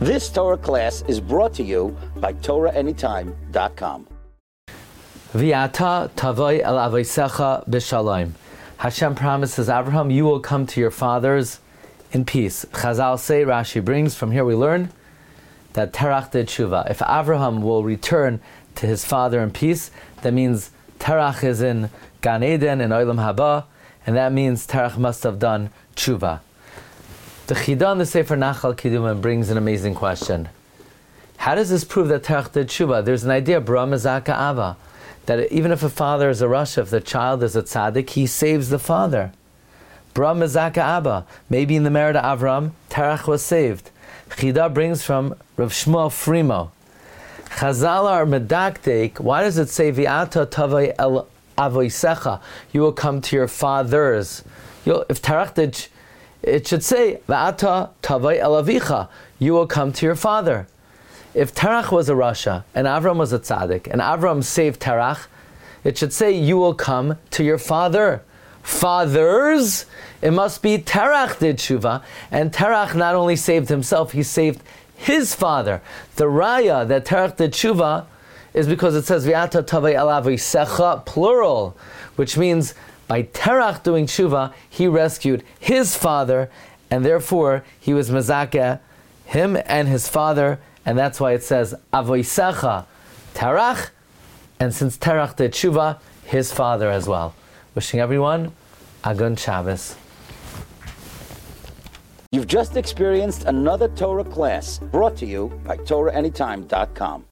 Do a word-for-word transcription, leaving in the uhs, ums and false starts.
This Torah class is brought to you by Torah Anytime dot com. V'ata tavoi el aveisecha b'shalom. Hashem promises Abraham, you will come to your fathers in peace. Chazal say, Rashi brings, from here we learn that Terach did tshuva. If Abraham will return to his father in peace, that means Terach is in Gan Eden and Olam Haba, and that means Terach must have done tshuva. The Chidah in the Sefer Nachal Kidduman brings an amazing question. How does this prove that Terach did tshuva? There's an idea, Bra Mezaka Ava, that even if a father is a rasha, if the child is a tzaddik, he saves the father. Bra Mezaka Abba. Maybe in the merit of Avram, Terach was saved. Chidah brings from Rav Shmuel Frimo. Chazal are medaktek. Why does it say V'ata tavai el avoisecha? You will come to your fathers. You'll, if Terach did, it should say V'ata tavai el avicha. You will come to your father. If Terach was a rasha and Avram was a tzaddik and Avram saved Terach, it should say you will come to your father. Fathers, it must be Terach did tshuva, and Terach not only saved himself, he saved his father. The raya that Terach did tshuva is because it says V'ata tavei el aveisecha, plural, which means by Terach doing tshuva, he rescued his father, and therefore he was mezakeh him and his father, and that's why it says avoisecha Terach, and since Terach did tshuva, his father as well. Wishing everyone Agun Shabbos. You've just experienced another Torah class brought to you by Torah Anytime dot com.